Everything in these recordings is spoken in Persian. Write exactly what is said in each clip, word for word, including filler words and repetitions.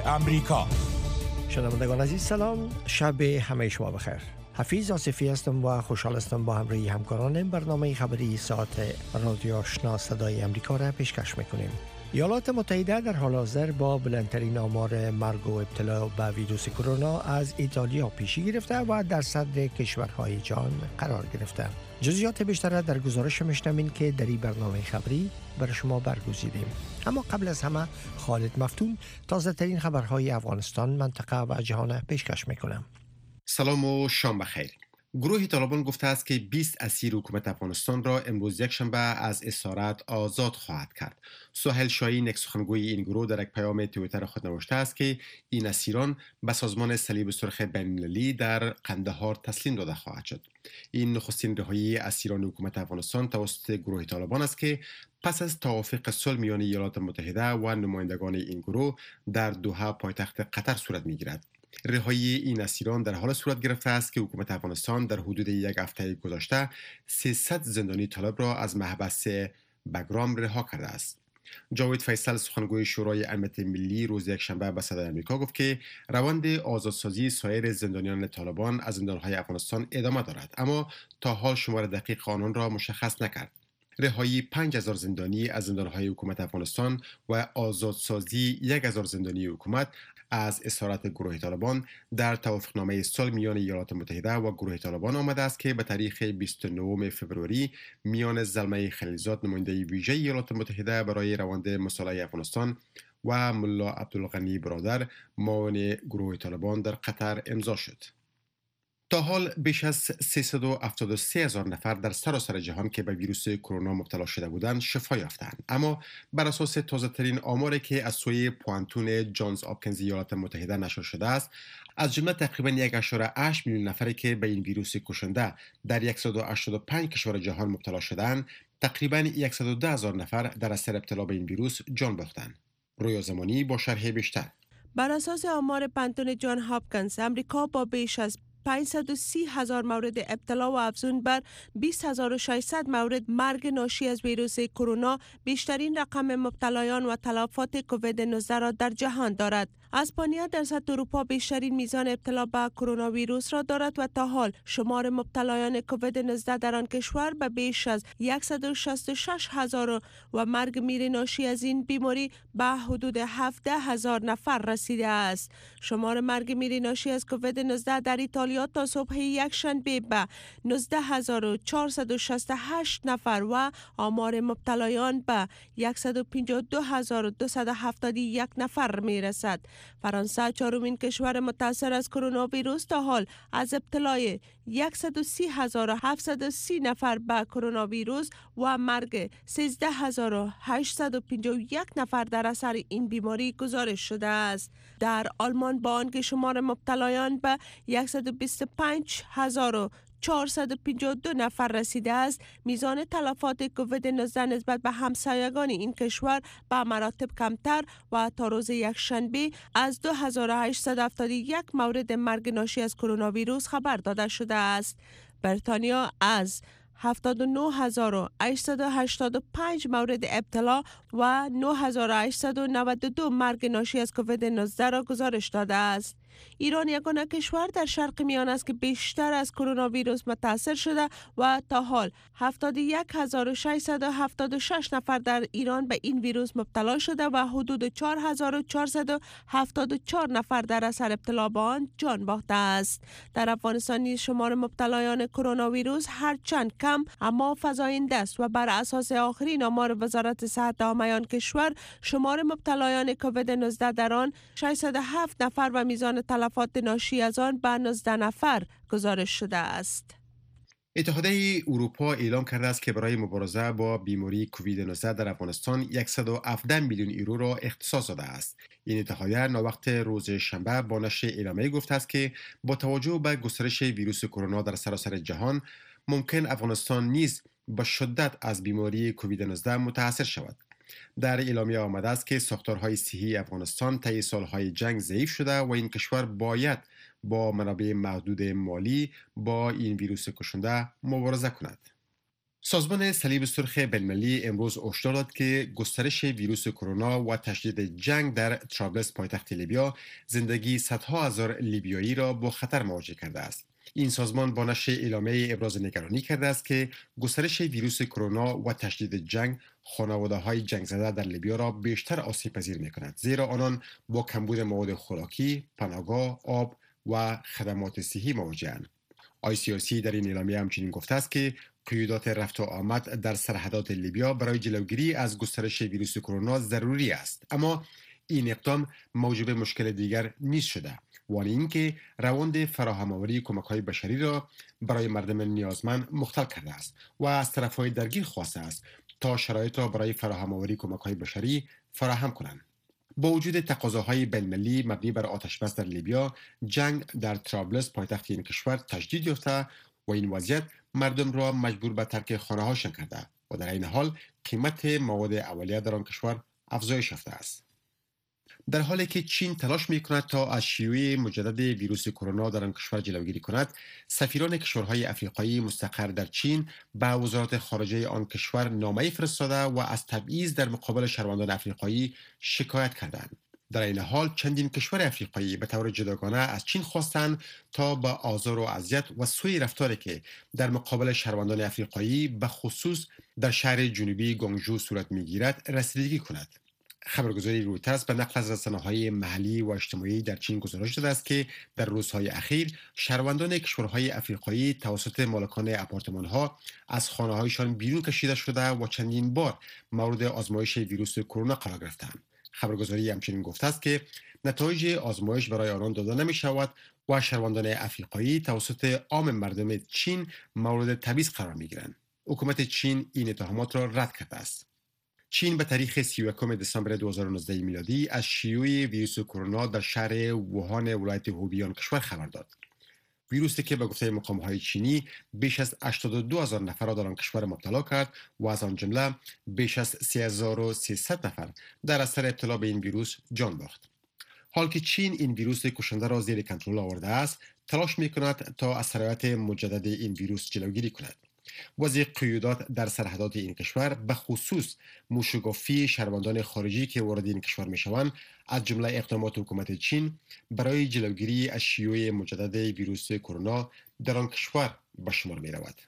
امریکا. شنوندگان عزیز سلام، شب همه شما بخیر. حفیظ آصفی هستم و خوشحال هستم با همراهی همکارانم برنامه خبری ساعت رادیو آشنا صدای امریکا را پیشکش میکنیم. ایالات متحده در حال حاضر با بلندترین آمار مرگ و ابتلا به ویروس کرونا از ایتالیا پیشی گرفته و در صدر کشورهای جهان قرار گرفته. جزئیات بیشتر در گزارش میشنوین که در این برنامه خبری برای شما برگزیدیم. اما قبل از همه خالد مفتون تازه ترین خبرهای افغانستان، منطقه و جهان پیشکش میکنم. سلام و شام بخیر. گروه طالبان گفته است که بیست اسیر حکومت افغانستان را امروز یکشنبه از اسارت آزاد خواهد کرد. سهیل شاهین، یک سخنگوی این گروه، در یک پیام توییتر خود نوشته است که این اسیران به سازمان صلیب سرخ بین‌المللی در قندهار تسلیم داده خواهد شد. این نخستین رهایی اسیران حکومت افغانستان توسط گروه طالبان است که پس از توافق صلح میان ایالات متحده و نمایندگان این گروه در دوحه پایتخت قطر صورت میگیرد. رهایی این اسیران در حال صورت گرفته است که حکومت افغانستان در حدود یک هفته گذشته سیصد زندانی طالب را از محبس بگرام رها کرده است. جاوید فیصل، سخنگوی شورای امنیت ملی، روز یکشنبه به صدای آمریکا گفت که روند آزادسازی سایر زندانیان طالبان از زندانهای افغانستان ادامه دارد، اما تا حال شمار دقیق آنان را مشخص نکرد. رهایی پنج هزار زندانی از زندانهای حکومت افغانستان و آزادسازی یک هزار زندانی حکومت از اسارت گروه طالبان در توافقنامه صلح میان ایالات متحده و گروه طالبان آمده است که به تاریخ بیست و نهم فوریه میان زلمه خلیلزاد، نماینده ویژه ایالات متحده برای روند مصالحه افغانستان، و ملا عبدالغنی برادر، معاون گروه طالبان در قطر امضا شد. تا حال بیش از سیصد و هفتاد و سه هزار نفر در سراسر جهان که به ویروس کرونا مبتلا شده بودند شفا یافتند، اما بر اساس تازه ترین آماری که از سوی پوانتون جانز آپکینز ایالات متحده نشر شده است، از جمله تقریبا یک و هشت میلیون نفری که به این ویروس کشنده در صد و هشتاد و پنج کشور جهان مبتلا شدند، تقریبا صد و ده هزار نفر در اثر ابتلا به این ویروس جان باختند. رویا زمانی با شرح بیشتر. بر اساس آمار پانتون جان هاپکینز، امریکا با بیش از پانصد و سی هزار مورد ابتلا و افزون بر بیست هزار و ششصد مورد مرگ ناشی از ویروس کرونا بیشترین رقم مبتلایان و تلفات کووید نوزده را در جهان دارد. اسپانیا در سطح اروپا بیشترین میزان ابتلا به کرونا ویروس را دارد و تا حال شمار مبتلایان کووید نوزده در آن کشور به بیش از صد و شصت و شش هزار و مرگ میر ناشی از این بیماری به حدود هفده هزار نفر رسیده است. شمار مرگ میر ناشی از کووید نوزده در ایتالیا تا صبح یک شنبه به نوزده هزار و چهارصد و شصت و هشت نفر و آمار مبتلایان به صد و پنجاه و دو هزار و دویست و هفتاد و یک نفر می رسد. فرانسه، چهارمین کشور متاثر از کرونا ویروس، تا حال از ابتلای صد و سی هزار و هفتصد و سی نفر به کرونا ویروس و مرگ سیزده هزار و هشتصد و پنجاه و یک نفر در اثر این بیماری گزارش شده است. در آلمان با آنکه شمار مبتلایان به صد و بیست و پنج هزار و چهارصد و پنجاه و دو نفر رسیده است، میزان تلفات کووید نوزده نسبت به همسایگان این کشور به مراتب کمتر و تا روز یکشنبه از دو هزار و هشتصد و هفتاد و یک مورد مرگ ناشی از کرونا ویروس خبر داده شده است. بریتانیا از هفتاد و نه هزار و هشتصد و هشتاد و پنج مورد ابتلا و نه هزار و هشتصد و نود و دو مرگ ناشی از کووید نوزده را گزارش داده است. ایران یگانه کشور در شرق میانه است که بیشتر از کرونا ویروس متاثر شده و تا حال هفتاد و یک هزار و ششصد و هفتاد و شش نفر در ایران به این ویروس مبتلا شده و حدود چهار هزار و چهارصد و هفتاد و چهار نفر در اثر ابتلا به آن جان باخته است. در افغانستان نیز شمار مبتلایان کرونا ویروس هرچند کم اما فزاینده است و بر اساس آخرین آمار وزارت صحت عامه کشور شمار مبتلایان کووید نوزده در آن ششصد و هفت نفر و میزان تلفات ناشی از آن به نوزده نفر گزارش شده است. اتحادیه اروپا اعلام کرده است که برای مبارزه با بیماری کووید نوزده در افغانستان صد و هفده میلیون یورو را اختصاص داده است. این اتحادیه ناوقت روز شنبه با نشر اعلامیه گفته است که با توجه به گسترش ویروس کرونا در سراسر جهان، ممکن افغانستان نیز به شدت از بیماری کووید نوزده متاثر شود. در اعلامیه آمده است که ساختارهای صحی افغانستان طی سالهای جنگ ضعیف شده و این کشور باید با منابع محدود مالی با این ویروس کشنده مبارزه کند. سازمان صلیب سرخ بین‌المللی امروز هشدار داد که گسترش ویروس کرونا و تشدید جنگ در طرابلس پایتخت لیبیا زندگی صدها هزار لیبیایی را با خطر مواجه کرده است. این سازمان با نشر اعلامیه ابراز نگرانی کرده است که گسترش ویروس کرونا و تشدید جنگ خانواده‌های جنگ زده در لیبیا را بیشتر آسیب پذیر می‌کند، زیرا آنان با کمبود مواد خوراکی، پناهگاه، آب و خدمات صحی مواجه‌اند. آی سی آی سی در این اعلامیه همچنین گفته است که قیودات رفت و آمد در سرحدات لیبیا برای جلوگیری از گسترش ویروس کرونا ضروری است، اما این اقدام موجب مشکل دیگر نیست شده، وانی اینکه روند فراهم‌آوری کمک‌های بشری را برای مردم نیازمند مختل کرده است و از طرف‌های درگیر خواسته است تا شرایط را برای فراهم‌آوری کمک‌های بشری فراهم کنند. با وجود تقاضاهای بین‌المللی مبنی بر آتش‌بس در لیبیا، جنگ در طرابلس پایتخت این کشور تجدید یافته و این وضعیت مردم را مجبور به ترک خانه‌هاشان کرده و در این حال قیمت مواد اولیه در آن کشور افزایش یافته است. در حالی که چین تلاش می‌کند تا از شیوع مجدد ویروس کرونا در آن کشور جلوگیری کند، سفیران کشورهای افریقایی مستقر در چین به وزارت خارجه آن کشور نامه‌ای فرستاده و از تبعیض در مقابل شهروندان افریقایی شکایت کردند. در این حال چندین کشور افریقایی به طور جداگانه از چین خواستند تا با آزار و اذیت و سوء رفتاری که در مقابل شهروندان افریقایی به خصوص در شهر جنوبی گونگژو صورت می‌گیرد رسیدگی کند. خبرگزاری رویترز به نقل از رسانه‌های محلی و اجتماعی در چین گزارش داده است که در روزهای اخیر شهروندان کشورهای افریقایی توسط مالکان آپارتمان‌ها از خانه‌هایشان بیرون کشیده شده و چندین بار مورد آزمایش ویروس کرونا قرار گرفتند. خبرگزاری همچنین گفته است که نتایج آزمایش برای آنان داده نمی‌شود و شهروندان افریقایی توسط عام مردم چین مورد تبعیض قرار می‌گیرند. حکومت چین این اتهامات را رد کرده است. چین به تاریخ سی و یکم دسامبر دو هزار و نوزده میلادی از شیوع ویروس کرونا در شهر ووهان ولایت هوبی آن کشور خبر داد. ویروسی که به گفته مقام‌های چینی بیش از هشتاد و دو هزار نفر را در آن کشور مبتلا کرد و از آن جمله بیش از سه هزار و سیصد نفر در اثر ابتلا به این ویروس جان باخت. حال که چین این ویروس کشنده را زیر کنترل آورده است، تلاش می‌کند تا از سرایت مجدد این ویروس جلوگیری کند. وضع قیودات در سرحدات این کشور به خصوص موشگافی شهروندان خارجی که وارد این کشور میشوند از جمله اقدامات حکومت چین برای جلوگیری از شیوع مجدد ویروس کرونا در آن کشور به شمار می رود.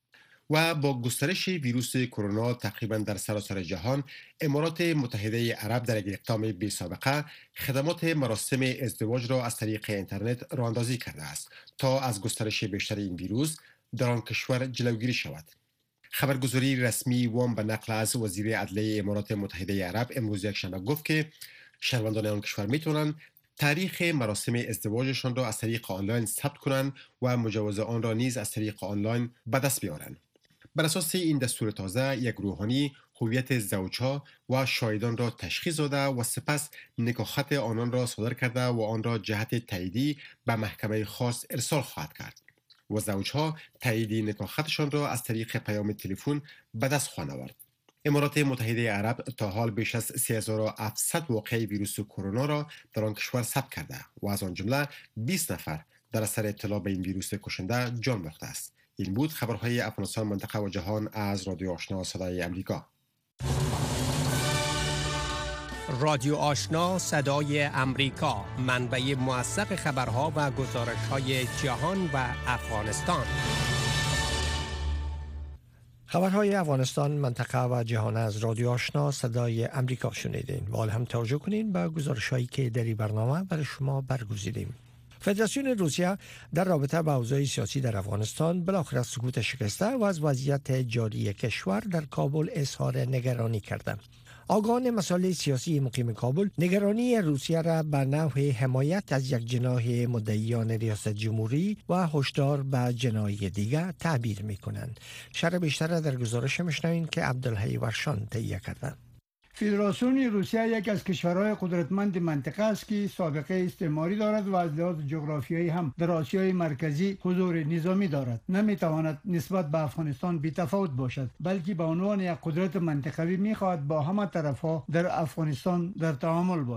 و با گسترش ویروس کرونا تقریبا در سراسر جهان، امارات متحده عرب در یک اقدام بی سابقه خدمات مراسم ازدواج را از طریق اینترنت راه اندازی کرده است تا از گسترش بیشتر این ویروس در آن کشور جلوگیری شود. خبرگزاری رسمی وام به نقل از وزیر عدلیه امارات متحده عرب امروز یکشنبه گفت که شهروندان آن کشور میتونن تاریخ مراسم ازدواجشان را از طریق آنلاین ثبت کنند و مجوز آن را نیز از طریق آنلاین به دست بیارند. بر اساس این دستور تازه، یک روحانی هویت زوجها و شاهدان را تشخیص داده و سپس نکاحخط آنان را صادر کرده و آن را جهت تاییدی به محکمه خاص ارسال خواهد کرد و زوجها تایید نکاحخطشان را از طریق پیام تلفن به دست خواهند آورد. امارات متحده عرب تا حال بیش از سه هزار و هفتصد واقعه ویروس کرونا را در آن کشور ثبت کرده و از آن جمله بیست نفر در اثر ابتلا به این ویروس کشنده جان باخته است. این بود خبرهای افغانستان، منطقه و جهان از رادیو آشنا صدای امریکا. رادیو آشنا صدای امریکا، منبع موثق خبرها و گزارش‌های جهان و افغانستان. خبرهای افغانستان، منطقه و جهان از رادیو آشنا صدای امریکا شنیدین. و حال هم توجه کنین به گزارش‌هایی که در این برنامه برای شما برگزیدیم. فدراسیون روسیه در رابطه با اوضاع سیاسی در افغانستان بالاخره سکوت شکسته و از وضعیت جاری کشور در کابل اظهار نگرانی کرده. آگاهان مسائل سیاسی مقیم کابل نگرانی روسیه را به نحو حمایت از یک جناح مدعیان ریاست جمهوری و هشدار به جناح دیگر تعبیر می‌کنند. شرح بیشتر در گزارش می‌شنوید که عبدالحی ورشان تهیه کرده. فدراسیون روسیه یک از کشورهای قدرتمند منطقه است که سابقه استعماری دارد و از لحاظ جغرافیایی هم در آسیای مرکزی حضور نظامی دارد. نمیتواند نسبت به افغانستان بی‌تفاوت باشد، بلکه به عنوان یک قدرت منطقوی میخواهد با همه طرفها در افغانستان در تعامل باشد.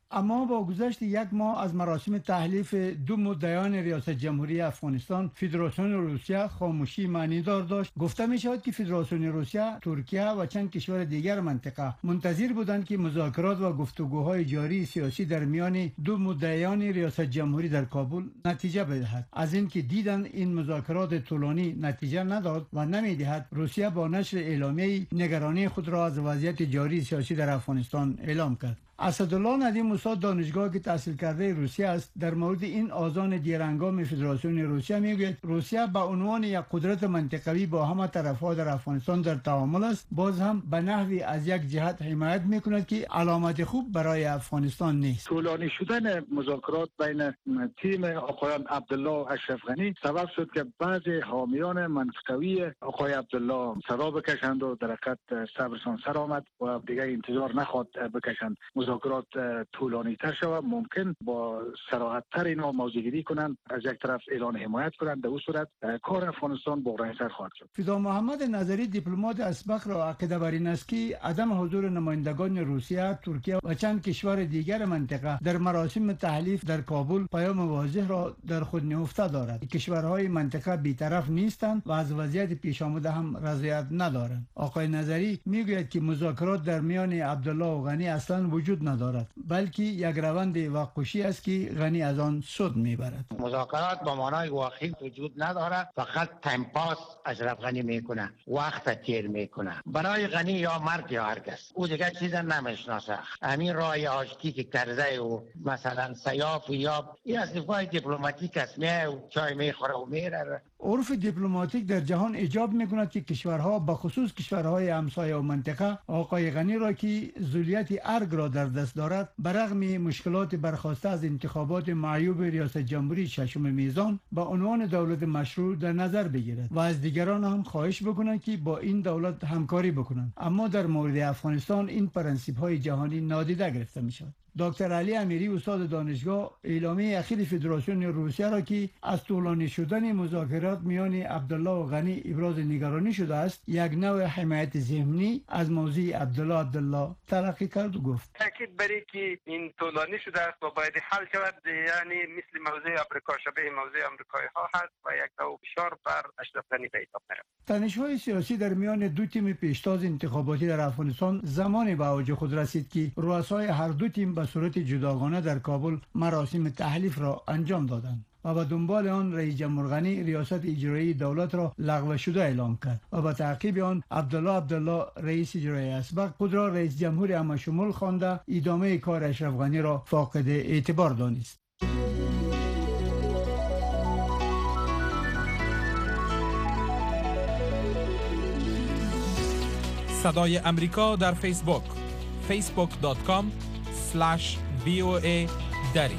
اما با گذشت یک ماه از مراسم تحلیف دو مدعیان ریاست جمهوری افغانستان، فدراسیون روسیه خاموشی معنیدار داشت. گفته می شود که فدراسیون روسیه، ترکیه و چند کشور دیگر منطقه منتظر بودند که مذاکرات و گفتگوهای جاری سیاسی در میان دو مدعیان ریاست جمهوری در کابل نتیجه بدهد. از اینکه دیدن این مذاکرات طولانی نتیجه نداد و نمیدهد، روسیه با نشر اعلامیه نگرانی خود را از وضعیت جاری سیاسی در افغانستان اعلام کرد. اسدالله ندیم موسی دانشگاه که تحصیل کرده روسیه است در مورد این آذان دیرهنگام فدراسیون روسیه میگوید روسیه به عنوان یک قدرت منطقوی با همه طرفها در افغانستان در تعامل است، باز هم به نحوی از یک جهت حمایت میکند که علامت خوب برای افغانستان نیست. طولانی شدن مذاکرات بین تیم آقایان عبدالله و اشرف غنی سبب شد که بعضی حامیان منطقوی آقای عبدالله صدا بکشند و در حقیقت صبرشان سر آمد و دیگه انتظار نخواد بکشند. مذاکرات طولانی تر شود، ممکن با صراحت تر اینا موضوعگیری کنند، از یک طرف اعلان حمایت کنند، در اون صورت کار افغانستان بحرانی تر خواهد شد. فدا محمد نظری دیپلمات اسبق را عقیده بر این است که عدم حضور نمایندگان روسیه، ترکیه و چند کشور دیگر منطقه در مراسم تحلیف در کابل پیام واضح را در خود نهفته دارد. کشورهای منطقه بی‌طرف نیستند و از وضعیت پیش آمده هم رضایت ندارند. آقای نظری میگوید که مذاکرات در میان عبدالله و غنی اصلا وجود ندارد، بلکه یک روند وقوشی است که غنی از آن سود میبرد. مذاکرات با معنای واقعی وجود ندارد، فقط تایم پاس اشرف غنی میکنه، وقت تیر میکنه. برای غنی یا مرگ یا هرگز، او دیگه چیز نمیشناسه. همین راه آشتی که کرده و مثلا سیاف و یاب این از نفای دیپلماتیک است، میه و چای میخوره و میره. عرف دیپلماتیک در جهان ایجاب میکند که کشورها به خصوص کشورهای همسایه و منطقه آقای غنی را که ذلیت ارگ را در دست دارد برغم مشکلات برخاسته از انتخابات معیوب ریاست جمهوری ششم میزان به عنوان دولت مشروع در نظر بگیرد و از دیگران هم خواهش بکنند که با این دولت همکاری بکنند. اما در مورد افغانستان این پرنسیپ های جهانی نادیده گرفته می شود. دکتر علی امیری استاد دانشگاه اعلامیه اخیر فدراسیون روسیه را که از طولانی شدن مذاکرات میان عبدالله و غنی ابراز نگرانی شده است، یک نوع حمایت ضمنی از موضوع عبدالله عبدالله تلقی کرد و گفت تاکید بری که این طولانی شده است و باید حل شود، یعنی مثل موضوع آمریکا شبیه موضوع آمریکایی ها هست و یک نوع فشار بر اشرف غنی به حساب میاد. تنش‌های سیاسی در میان دو تیم پیشتاز انتخاباتی در افغانستان زمانی به اوج خود رسید که رؤسای هر دو تیم به صورت جداگانه در کابل مراسم تحلیف را انجام دادند و به دنبال آن رئیس جمهور غنی ریاست اجرایی دولت را لغو شده اعلام کرد و به تعقیب آن عبدالله عبدالله رئیس اجرایی اسبق خود را رئیس جمهور همشمول خوانده ادامه کار اشرف غنی را فاقد اعتبار دانست. صدای امریکا در فیسبوک فیسبوک دات کام اسلش وی او ای دری.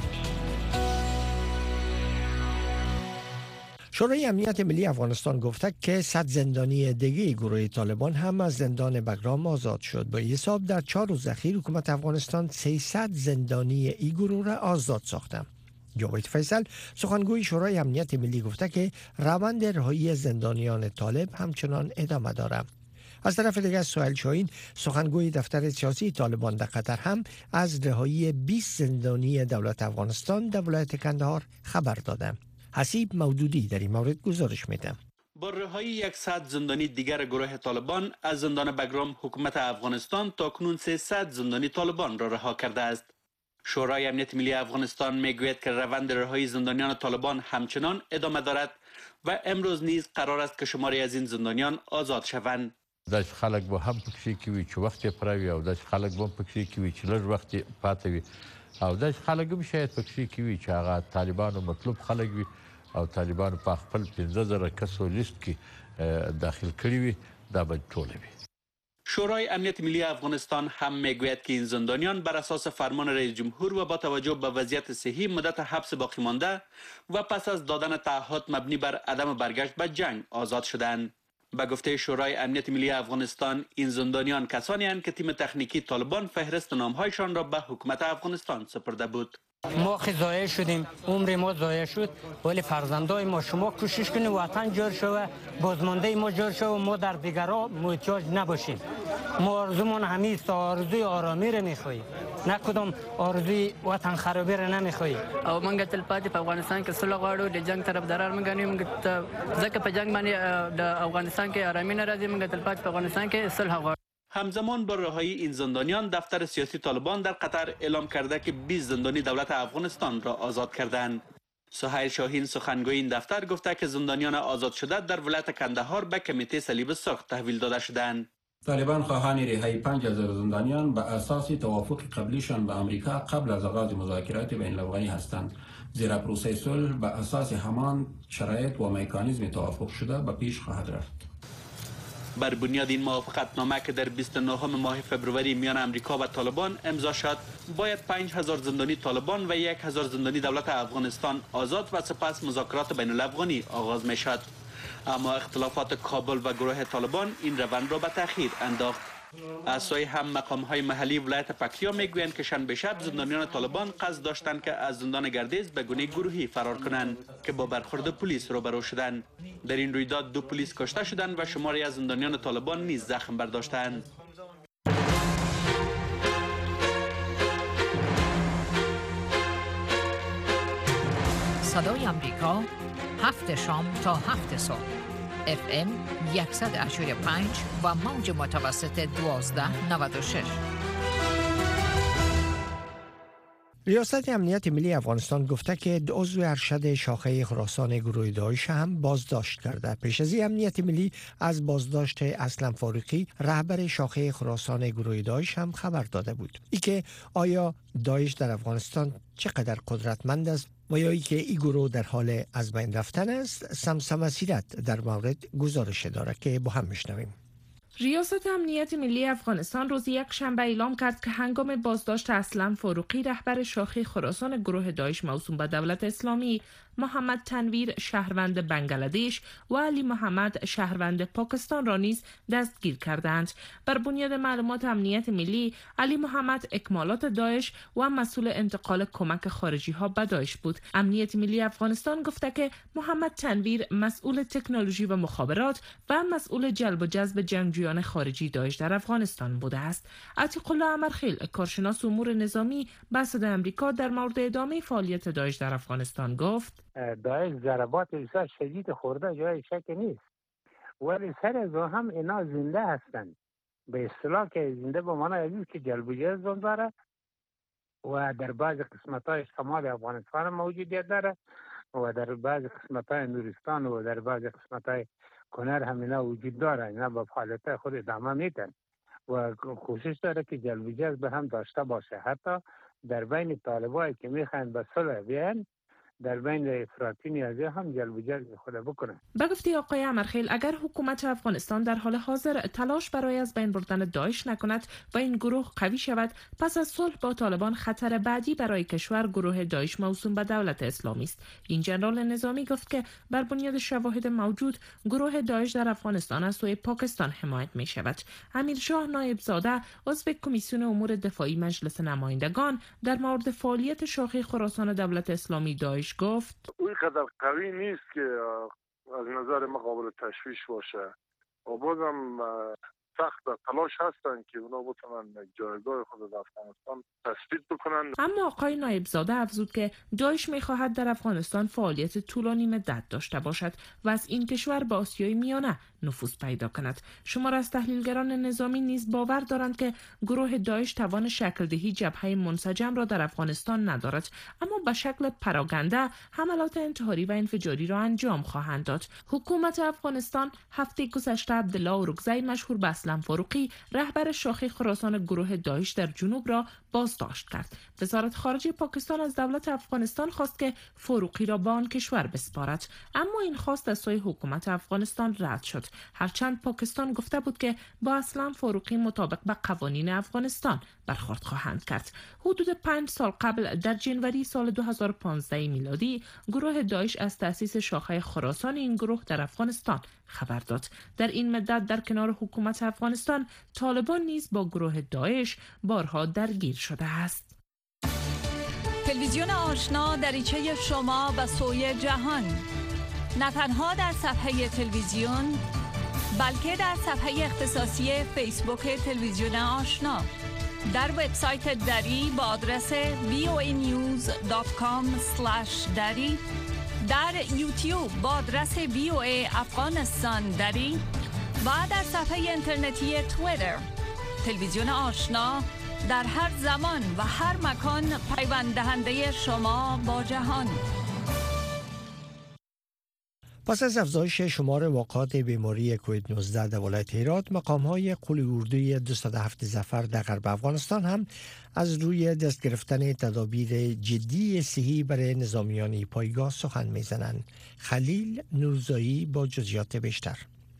شورای امنیت ملی افغانستان گفته که صد زندانی دیگه گروه طالبان هم از زندان بگرام آزاد شد. با این حساب در چهار روز اخیر حکومت افغانستان سیصد زندانی این گروه را آزاد ساخته. جاوید فیصل سخنگوی شورای امنیت ملی گفته که روند رهایی زندانیان طالب همچنان ادامه دارد. از طرف دیگر سهیل شاهین سخنگوی دفتر سیاسی طالبان در قطر هم از رهایی بیست زندانی دولت افغانستان در ولایت کندهار خبر داده. حسیب مودودی در این مورد گزارش میده. با رهایی صد زندانی دیگر گروه طالبان از زندان بگرام، حکومت افغانستان تاکنون سیصد زندانی طالبان را رها کرده است. شورای امنیت ملی افغانستان میگوید که روند رهایی زندانیان طالبان همچنان ادامه دارد و امروز نیز قرار است که شماری از این زندانیان آزاد شوند. داش خلک به هم پکې کې وي چې وخت پراوي او داش خلک به پکې کې وي چې لږ وخت پاتې وي او داش خلک هم شاید پکې کې وي چې هغه طالبانو مطلوب خلک وي او طالبانو په خپل پنځه زره کسو لیست کې داخل کړي وي دا به ټول وي. شورای امنیت ملی افغانستان هم میگوید که این زندانیان بر اساس فرمان رئیس جمهور و با توجه به وضعیت صحی مدت حبس باقی مانده و پس از دادن تعهد مبنی بر عدم برگشت به جنگ آزاد شدند. به گفته شورای امنیت ملی افغانستان این زندانیان کسانی هستند که تیم تکنیکی طالبان فهرست نامهایشان را به حکومت افغانستان سپرده بود. ما ضایع شدیم، عمر ما ضایع شد، ولی فرزندای ما شما کوشش کنید وطن جور شوه، بازمانده ما جور شوه، ما در دیگران محتاج نباشیم. ما آرزومون همین آرزوی آرامی را میخواهیم. نه کدام آرزوی وطن خرابی را نمیخوایی. او منګه تل پاتې په افغانستان کې صلح غواړو، د جنگ طرفداران منګه نه موږ ځکه په جنگ باندې د افغانستان کې آرامي نه راځي، منګه تل پاتې په افغانستان کې صلح غواړو. همزمان با رهایی این زندانیان، دفتر سیاسی طالبان در قطر اعلام کرده که بیست زندانی دولت افغانستان را آزاد کردند. سهیل شاهین سخنگوی این دفتر گفته که زندانیان آزاد شده در ولایت کندهار به کمیته صلیب سرخ تحویل داده شدند. طالبان خواهان رهایی پنج هزار زندانیان به اساس توافق قبلیشان به امریکا قبل از آغاز مذاکرات بین الافغانی هستند، زیرا پروسه صلح به اساس همان شرایط و مکانیزم توافق شده به پیش خواهد رفت. بر بنیاد این موافقتنامه که در بیست و نهم ماه فبروری میان امریکا و طالبان امضا شد، باید پنج هزار زندانی طالبان و یک هزار زندانی دولت افغانستان آزاد و سپس مذاکرات بین الافغانی آغاز می شد. اما اختلافات کابل و گروه طالبان این روند را به تأخیر انداخت. از سوی هم مقام های محلی ولایت پکتیا میگویند که شنبه شب زندانیان طالبان قصد داشتند که از زندان گردیز به گونه گروهی فرار کنند که با برخورد پلیس روبرو شدند. در این رویداد دو پلیس کشته شدند و شماری از زندانیان طالبان نیز زخم برداشتند. صدای آمریکا، هفت شام تا هفت صبح، اف ام صد و هشتاد و پنج و موج متوسط دوازده نود و شش. ریاست امنیت ملی افغانستان گفته که دو عضو ارشد شاخه خراسان گروه داعش هم بازداشت کرده. پیش از این امنیت ملی از بازداشت اسلم فاروقی رهبر شاخه خراسان گروه داعش هم خبر داده بود. ای که آیا داعش در افغانستان چقدر قدرتمند است و یا ای که این گروه در حال از بین رفتن است، سمسم سیرت در مورد گزارش داره که با هم میشنویم. ریاست امنیت ملی افغانستان روز یک شنبه اعلام کرد که هنگام بازداشت اسلم فاروقی رهبر شاخه خراسان گروه داعش موسوم به دولت اسلامی، محمد تنویر شهروند بنگلادش و علی محمد شهروند پاکستان را نیز دستگیر کردند. بر بنیاد معلومات امنیت ملی، علی محمد اکمالات داعش و مسئول انتقال کمک خارجی ها به داعش بود. امنیت ملی افغانستان گفته که محمد تنویر مسئول تکنولوژی و مخابرات و مسئول جلب و جذب جنگجویان خارجی داعش در افغانستان بوده است. عتیق الله امرخیل، کارشناس امور نظامی به صدای آمریکا در مورد ادامه فعالیت داعش در افغانستان گفت: داعش ضربات بسیار شدید خورده، جای شک نیست، ولی سر از هم اینا زنده هستند. به اصطلاح که زنده به معنی از که جلب و جذب داره و در بعض قسمت‌های شمال افغانستان موجودیت داره و در بعض قسمت‌های نورستان و در بعض قسمت‌های کنر هم اینا وجود داره. اینا با فعالیت خود ادامه میدن و کوشش داره که جلب و جذب هم داشته باشه. حتی در بین طالبایی که میخوان به صلح بیان، در بین افراطی نیازی هم جلب و جذب خود بکنه. به گفته آقای امرخیل، اگر حکومت افغانستان در حال حاضر تلاش برای از بین بردن داعش نکند و این گروه قوی شود، پس از صلح با طالبان خطر بعدی برای کشور گروه داعش موسوم به دولت اسلامی است. این ژنرال نظامی گفت که بر بنیاد شواهد موجود گروه داعش در افغانستان از سوی پاکستان حمایت می شود. امیرشاه نایب زاده، عضو کمیسیون امور دفاعی مجلس نمایندگان، در مورد فعالیت شاخه خراسان دولت اسلامی داعش گفت: اون قدر قوی نیست که از نظر ما قابل تشویش باشه و بازم سخت تلاش هستن که اونا بتونن جایگاه خود در افغانستان تثبیت بکنن. اما آقای نایب زاده افزود که داعش می‌خواهد در افغانستان فعالیت طولانی مدت داشته باشد و از این کشور به آسیای میانه نفوذ پیدا کند. شمار از تحلیلگران نظامی نیز باور دارند که گروه داعش توان شکل دهی جبهه منسجم را در افغانستان ندارد، اما به شکل پراگنده حملات انتحاری و انفجاری را انجام خواهند داد. حکومت افغانستان هفته گذشته عبدالله اورکزی مشهور به اسلم فاروقی، رهبر شاخه خراسان گروه داعش در جنوب را بازداشت کرد. وزارت خارجه پاکستان از دولت افغانستان خواست که فاروقی را به آن کشور بسپارد، اما این خواست از سوی حکومت افغانستان رد شد. هرچند پاکستان گفته بود که با اسلم فاروقی مطابق به قوانین افغانستان برخورد خواهند کرد. حدود پنج سال قبل در جنوری سال دو هزار و پانزده میلادی گروه داعش از تأسیس شاخه خراسان این گروه در افغانستان خبر داد. در این مدت در کنار حکومت افغانستان، طالبان نیز با گروه داعش بارها درگیر شده است. تلویزیون آشنا دریچه شما به سوی جهان، نه تنها در صفحه تلویزیون بلکه در صفحه اختصاصی فیسبوک تلویزیون آشنا. در وبسایت دری با آدرس وی او ای نیوز دات کام اسلش دری، در یوتیوب با آدرس وی او ای افغانستان دری و در صفحه اینترنتی توییتر. تلویزیون آشنا در هر زمان و هر مکان پیوند دهنده شما با جهان. پس از افزایش شمار واقعات بیماری کووید نوزده در ولایت هرات، مقام‌های قول اردوی دویست و هفت ظفر در غرب افغانستان هم از روی دست گرفتن تدابیر جدی صحی برای نظامیان پایگاه سخن می‌زنند. خلیل نورزایی با جزئیات بیشتر.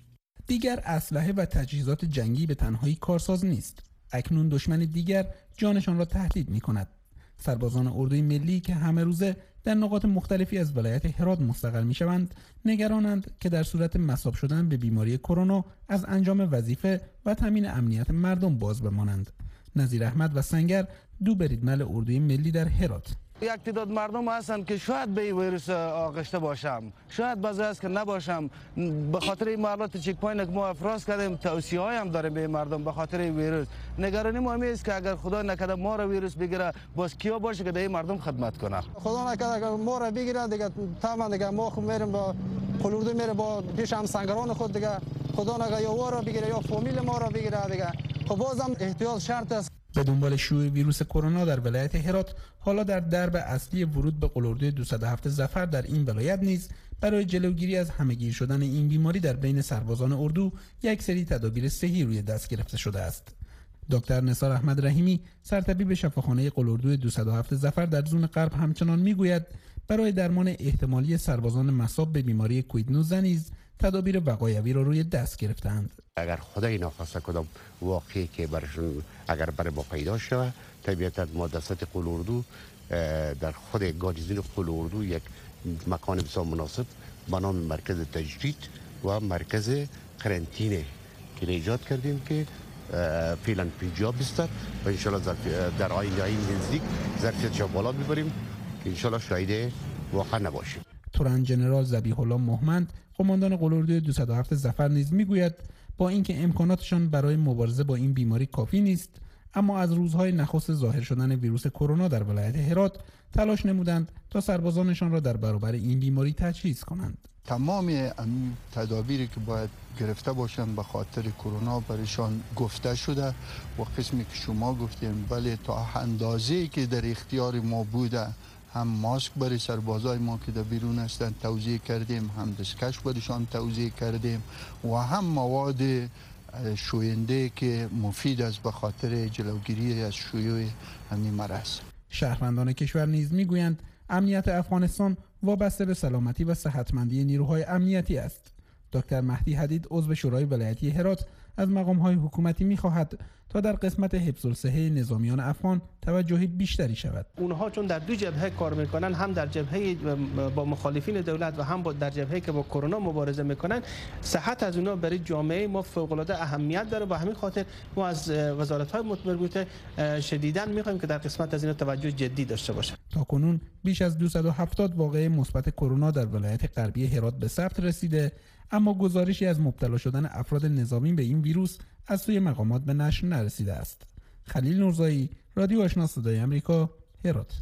دیگر اسلحه و تجهیزات جنگی به تنهایی کارساز نیست. اکنون دشمن دیگر جانشان را تهدید می‌کند. سربازان اردوی ملی که همه روزه در نقاط مختلفی از ولایت هرات مستقر می‌شوند، نگرانند که در صورت مصاب شدن به بیماری کرونا از انجام وظیفه و تامین امنیت مردم باز بمانند. نظیر احمد و سنگر، دو بریدمل اردوی ملی در هرات. یک تعداد مردم هستند که شاید به این ویروس آغشته باشم، شاید بعضی است که نباشم. به خاطر این معلومات چک پوینت که ما افراز کردیم، توصیه‌ای هم داریم به مردم به خاطر این ویروس. نگرانی ما این است که اگر خدا نکرده ما را ویروس بگیره، باز کیا باشه که به این مردم خدمت کنه. خدا نکرده اگر ما را بگیره دیگه تمام دیگه ما خود میریم با قلوردو میره با پیش هم سنگران خود دیگه، خدا نکرده یا وارا بگیره یا فامیل ما را بگیره دیگه. خب بازم احتیاط شرط است. به دنبال شیوع ویروس کرونا در ولایت هرات، حالا در درب اصلی ورود به قلوردوی دویست و هفت ظفر در این ولایت نیز برای جلوگیری از همه‌گیر شدن این بیماری در بین سربازان اردو یک سری تدابیر صحی روی دست گرفته شده است. دکتر نثار احمد رحیمی، سرطبیب شفاخانه قلوردوی دویست و هفت ظفر در زون غرب همچنان میگوید برای درمان احتمالی سربازان مصاب به بیماری کووید نوزده نیز تدابیر وقایوی را روی دست گرفتند. اگر خدای ناخواسته کدام واقعی که برشون اگر برای ما پیدا شود، طبیعتا ما دستت قلوردو در خود گاریزین قلوردو یک مکان بسیار مناسب به نام مرکز تجدید و مرکز قرنطینه که ایجاد کردیم که فعلا پنجاه بستر و انشالله در آینده نزدیک ظرفیتش بالا ببریم که انشالله شاهد واقع نباشیم. تورن جنرال ذبیح الله مهمند، قماندان قلوردوی دویست و هفت ظفر نیز میگوید با اینکه امکاناتشان برای مبارزه با این بیماری کافی نیست، اما از روزهای نخست ظاهر شدن ویروس کرونا در ولایت هرات تلاش نمودند تا سربازانشان را در برابر این بیماری تجهیز کنند. تمام این تدابیری که باید گرفته باشند به خاطر کرونا برایشان گفته شده و قسمی که شما گفتیم بله تا اندازه‌ای که در اختیار ما بوده هم ماسک برای سربازای ما که در بیرون هستند توزیع کردیم، هم دستکش برایشان توزیع کردیم و هم مواد شوینده که مفید است به خاطر جلوگیری از شیوع همین مرض. شهروندان کشور نیز میگویند امنیت افغانستان وابسته به سلامتی و صحتمندی نیروهای امنیتی است. دکتر مهدی حدید، عضو شورای ولایتی هرات، از مقام‌های حکومتی می‌خواهد تا در قسمت حفظ الصحه نظامیان افغان توجه بیشتری شود. اونها چون در دو جبهه کار میکنن، هم در جبهه با مخالفین دولت و هم در جبهه که با کرونا مبارزه میکنن، صحت از اونها برای جامعه ما فوق العاده اهمیت داره. و همین خاطر ما از وزارت‌های مربوطه شدیداً می‌خوایم که در قسمت از اینا توجه جدی داشته باشه. تا کنون بیش از دویست و هفتاد واقعه مثبت کرونا در ولایت غربی هرات به ثبت رسیده، اما گزارشی از مبتلا شدن افراد نظامی به این ویروس از سوی مقامات به نشر نرسیده است. خلیل نورزایی، رادیو آشنا صدای آمریکا، هرات.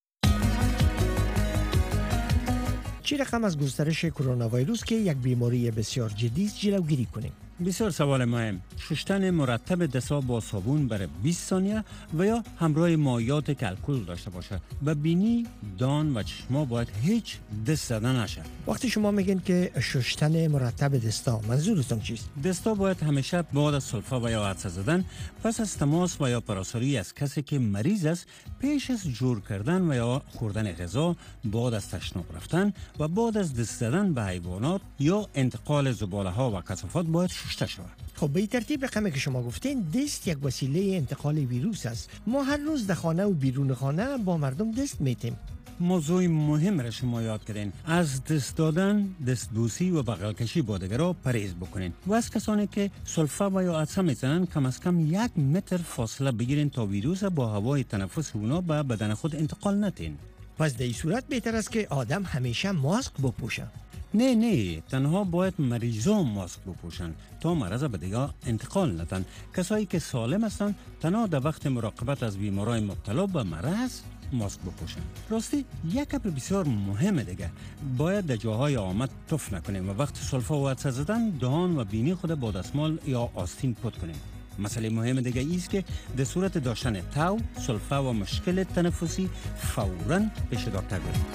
چه رقم از گسترش کرونا ویروس که یک بیماری بسیار جدی است جلوگیری کنیم؟ بسیار سوال مهم. شستن مرتب دست‌ها با صابون برای بیست ثانیه و یا همراه مایعات که الکل داشته باشه. به بینی، دان و چشما باید هیچ دست زدن نشه. وقتی شما میگین که شستن مرتب دستا، منظورتون چیست؟ دستا باید همیشه بعد از سلفا و یا عطسه زدن، پس از تماس و یا پراساری از کسی که مریض است، پیش از جور کردن و یا خوردن غذا، بعد از تشناب رفتن و بعد از دست زدن به حیوانات یا انتقال زباله ها و کثافات باید شسته شود. خب به این ترتیب رقمی که شما گفتین، دست یک وسیله انتقال ویروس است. ما هر روز در خانه و بیرون خانه با مردم دست میتیم. موضوع مهم را شما یاد کردین. از دست دادن، دست بوسی و بغل کشی با دیگران پرهیز بکنین و از کسانی که سلفا و یا عطسه میزنن کم از کم یک متر فاصله بگیرین تا ویروس با هوای تنفس اونا به بدن خود انتقال ندین. پس در این صورت بهتر است که آدم همیشه ماسک بپوشه. نه نه تنها باید مریضان ماسک بپوشن تا مرض به دیگه انتقال ندن. کسایی که سالم هستند تنها در وقت مراقبت از بیمارای مبتلا به مرض ماسک بپوشن. راستی یک کار بسیار مهمه دیگه، باید در جاهای آمد تف نکنیم و وقت سلفا و عطسه زدن دهان و بینی خود با دستمال یا آستین پاک کنیم. مسئله مهم دیگه ایست که در صورت داشتن تاو، سلفا و مشکل تنفسی فوراً پیش دکتر بریم.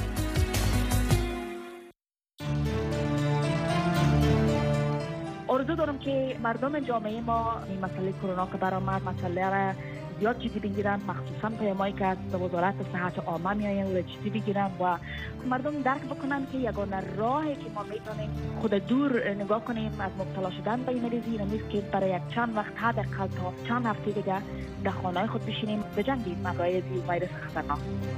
آرزو دارم که مردم جامعه ما این مسئله کرونا که برآمد مسئله را زیاد جدی بگیرن، مخصوصا پیامایی که از وزارت صحت عامه میآیند و جدی بگیرن و مردم درک بکنن که یگانه راهی که ما میتونیم خود دور نگاه کنیم از مبتلا شدن به این مریضی نیست که برای یک چند وقت حداقل تا چند هفته دیگه در خانه‌های خود بشینیم بجنگیم مقایض ویروس خطرناک.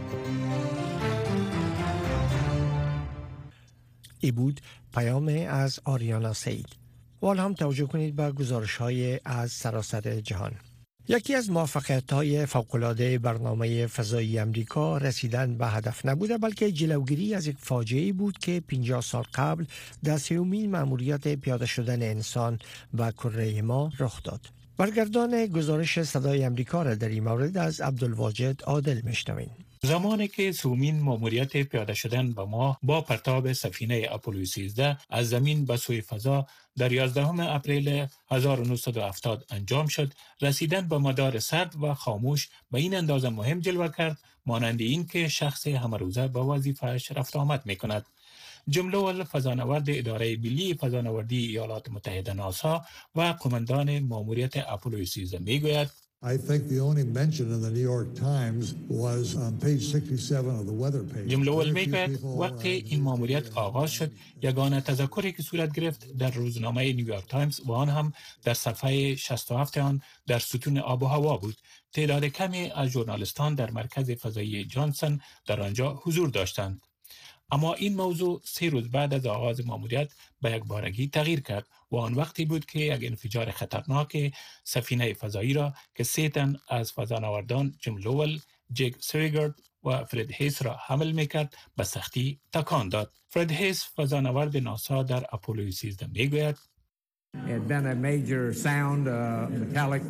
ای بود پیام از آریانا سید. و حالا هم توجه کنید به گزارش‌های از سراسر جهان. یکی از موفقیت‌های فوق‌العاده برنامه فضایی امریکا رسیدن به هدف نبوده بلکه جلوگیری از یک فاجعه‌ای بود که پنجاه سال قبل در سومین مأموریت پیاده شدن انسان به کره ما رخ داد. برگردان گزارش صدای امریکا را در این مورد از عبدالواجد عادل میشنویم. زمانی که سومین مأموریت پیاده شدن به ماه با پرتاب سفینه اپولو سیزده از زمین به سوی فضا در یازدهم اپریل هزار و نهصد و هفتاد انجام شد، رسیدن به مدار سرد و خاموش به این اندازه مهم جلوه کرد مانند این که شخص همه روزه به وظیفه‌اش رفت آمد می‌کند. جمله اول فضانورد اداره ملی فضانوردی ایالات متحده ناسا و قماندان مأموریت اپولو سیزده میگوید I think the only mention in the New York Times was on page sixty-seven of the weather page. جمله اول میگوید وقتی این مأموریت آغاز شد یگانه تذکری که صورت گرفت در روزنامه نیویورک تایمز و آن هم در صفحه شصت و هفت آن در ستون آب و هوا بود. تعداد کمی از ژورنالیستان در مرکز فضایی جانسون در آنجا حضور داشتند. اما این موضوع سه روز بعد از آغاز مأموریت به یک بارگی تغییر کرد و آن وقتی بود که یک انفجار خطرناک سفینه فضایی را که سه تن از فضانوردان جیم لوول، جک سویگرد و فرد هیس را حمل میکرد به سختی تکان داد. فرد هیس فضانورد ناسا در اپولو سیزده میگوید It had been a major sound, uh, metallic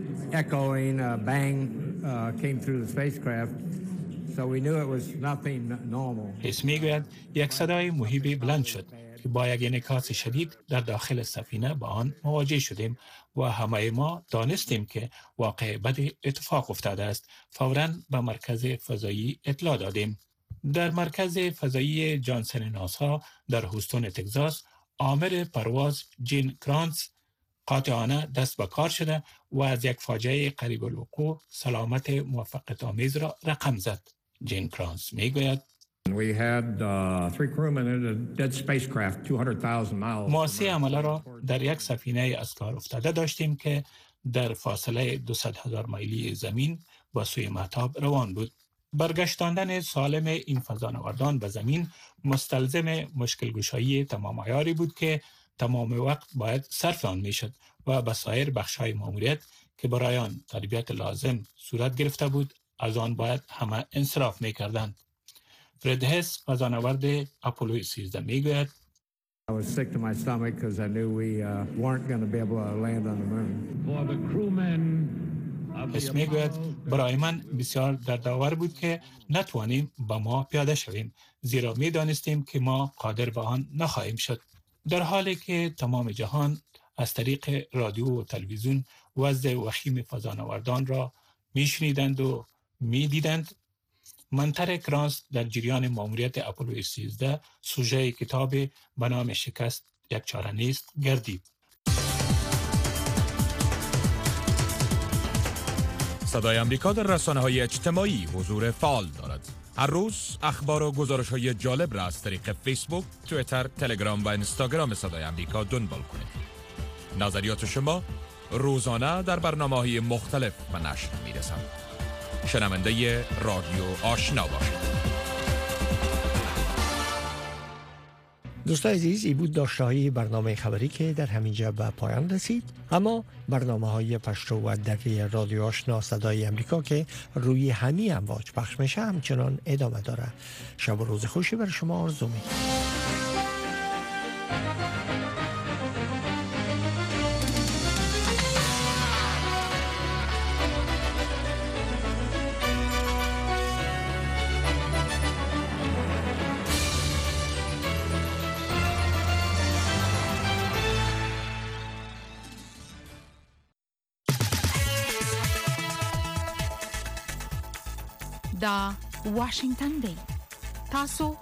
echoing uh, bang uh, came through the spacecraft. So we knew it was nothing normal. هیس میگوید یک صدای مهیبی بلند شد که با یک انعکاس شدید در داخل سفینه با آن مواجه شدیم و همه ما دانستیم که واقع بدی اتفاق افتاده است. فوراً به مرکز فضایی اطلاع دادیم. در مرکز فضایی جانسون ناسا در هوستون تگزاس آمر پرواز جین کرانز قاطعانه دست به کار شده و از یک فاجعه قریب الوقوع سلامت موفقیت آمیز را رقم زد. جین کرانز میگوید We had uh, three crewmen in a dead spacecraft two hundred thousand miles. ما سه عمله را در یک سفینه از کار افتاده داشتیم که در فاصله دویست هزار میلی زمین با سوی مهتاب روان بود. برگشتاندن سالم این فضانوردان به زمین مستلزم مشکل گشایی تمام عیاری بود که تمام وقت باید صرف آن میشد و به سایر بخش‌های مأموریت که برای آن تربیت لازم صورت گرفته بود از آن باید همه انصراف میکردند. فرد هیس فضانورد اپولو سیزده میگوید I was sick to my stomach because I knew we uh, weren't going to be able to land on the moon. For the crewmen هیس میگوید برای من بسیار دردآور بود که نتوانیم با ما پیاده شویم زیرا میدانستیم که ما قادر به آن نخواهیم شد. در حالی که تمام جهان از طریق رادیو و تلویزیون وضع وخیم فضانوردان را میشنیدند و میدیدند، منتر کرانز در جریان مأموریت اپولو سیزده سوژه کتاب به نام شکست یک چاره نیست گردید. صدای امریکا در رسانه‌های اجتماعی حضور فعال دارد. هر روز اخبار و گزارش‌های جالب را از طریق فیسبوک، توییتر، تلگرام و اینستاگرام صدای امریکا دنبال کنید. نظریات شما روزانه در برنامه‌های مختلف به نشر می‌رسند. شنونده رادیو آشنا باشید. دوستان عزیز، این بود داشته‌های برنامه خبری که در همینجا به پایان رسید. اما برنامه‌های پشتو و دری رادیو آشنا صدای امریکا که روی همین امواج پخش میشه همچنان ادامه داره. شب و روز خوشی بر شما آرزو می‌کنم. دا واشنگتن دی تاسو